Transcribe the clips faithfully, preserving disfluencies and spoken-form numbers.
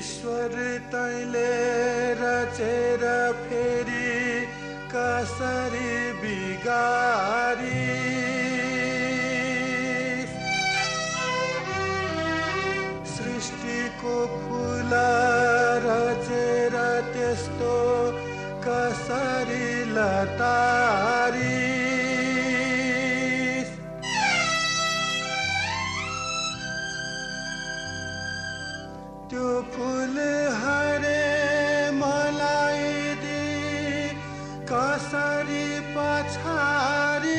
ईश्वर तैले रचेर फेरि कसरी बिगारी सृष्टिको फूल रचेर त्यस्तो कसरी लतारी त्यो फूल हरे मलाई दि कसरी पछारी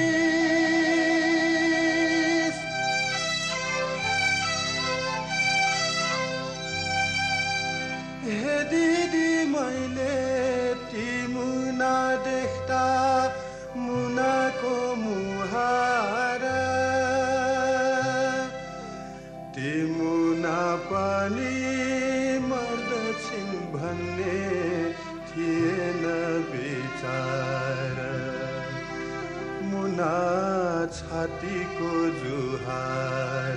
हे दिदी मैले ती मुना देख्दा मुनाको मुहार ती मुना पनि मर्दछिन् भन्ने थिएन विचार मुना छातीको जुहार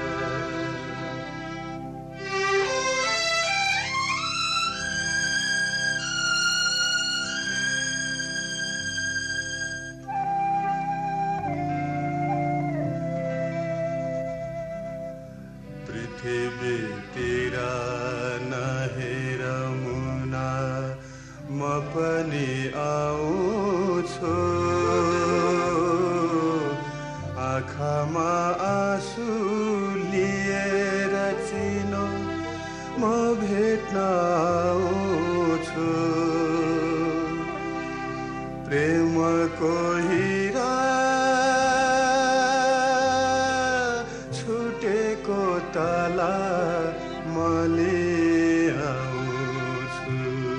पृथ्वीतिर नहेर मुना म पनि आउँछु आँखामा आँसु लिएर चिनो म भेट्न आउँछु प्रेमको हिरा छुटेको तला मले आउँछु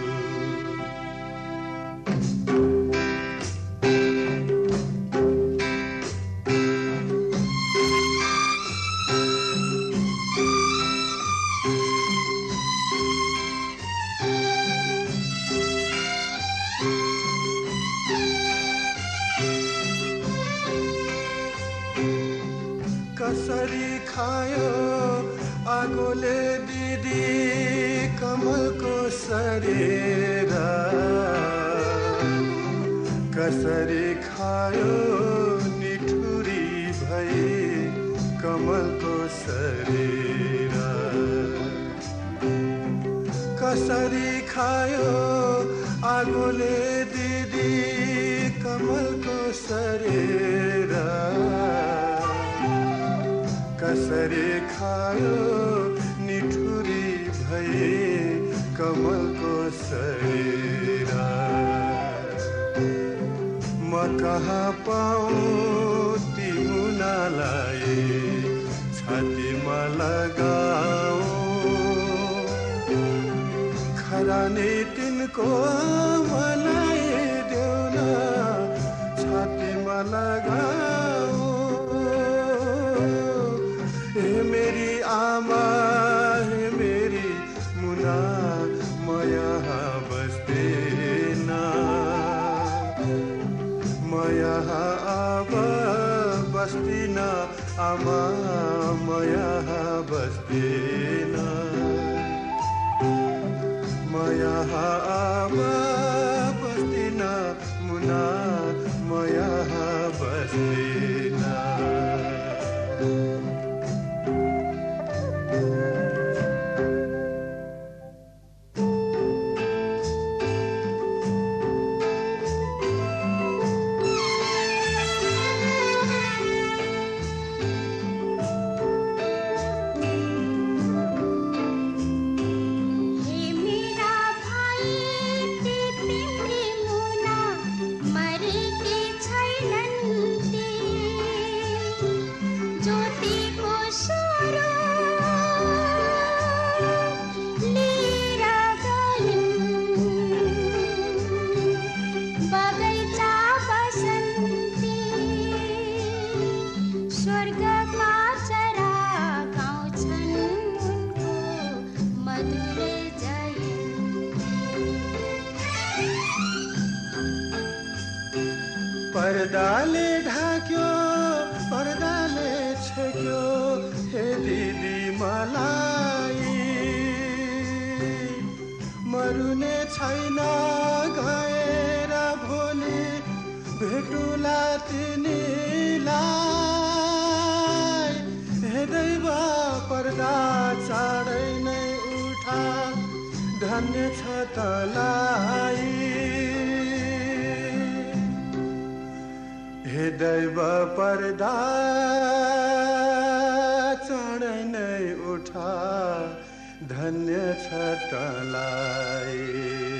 कसरी खायो आगोले दिदी कमलको शरीर कसरी खायो निठुरी भई कमलको शरीर कसरी खायो आगोले दिदी कमलको शरीर कसरी खायो निठुरी भई कमलको शरीर म कहाँ पाऊँ ती मुनालाई छातीमा लगाऊ खरानी तिनको मलाई देऊ न छातीमा लगाऊ हे मेरी आमा हे मेरी मुना म यहाँ बस्दैन म यहाँ अब बस्दिन आमा म यहाँ बस्दिन म यहाँ अब बस्दिन मुना म यहाँ बस्दिन पर्दाले ढाक्यो पर्दाले छेक्यो हे दिदी मलाई हुने छैन गएर भोलि भेटुला तिनीलाई हे दैव पर्दा चाँडै नै उठा धन्य छ तलाई हे दैव पर्दा चाँडै नै उठा धन्य छ तलाई